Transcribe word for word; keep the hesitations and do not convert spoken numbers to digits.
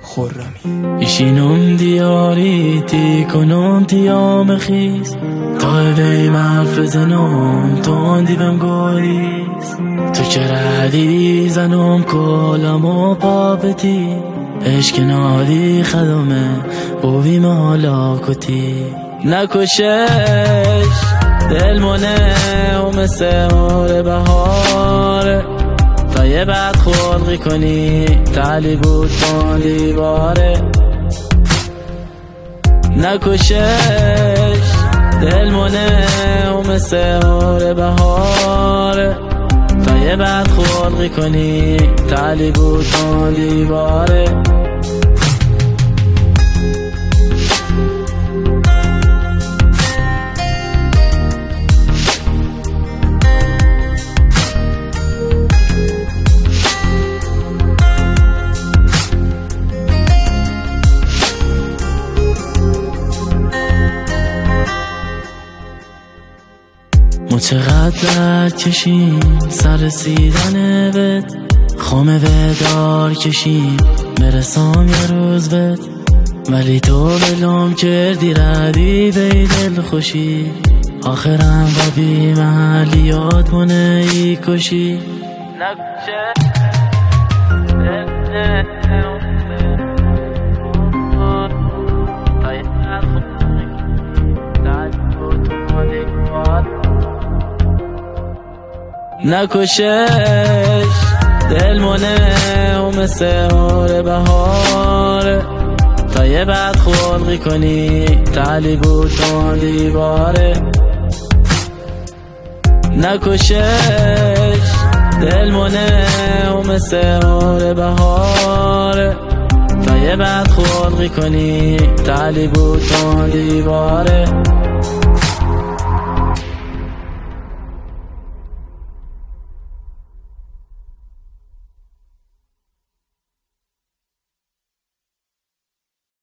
خرمی. ایشینم دیاری تی کنم تیام خیز تا وی حرف بزنم تو دیوم گوریز تو چردی زنم کلم و پاپتی عشق نادی خدمه بوی مالا کتی نکشش دل منه و مثل مور بهاره تا یه بعد خلقی کنی تعلی بود کن دیواره نکشش دل منه و مثل مور بهاره تا یه بعد خلقی کنی تعلی بود کن دیواره ما چقدر درد کشیم سر رسیدن بهت خامه ودار کشیم برسام یه روز بهت ولی تو بلام کردی ردی به دل خوشی آخرم با بی محلیات منه ای کشی نکشش دل منه و مثل مور بهاره تا یه بعد خلقی کنی تعلی بود کن دیواره نکشش دل منه و مثل مور بهاره تا یه بعد خلقی کنی تعلی بود کن دیواره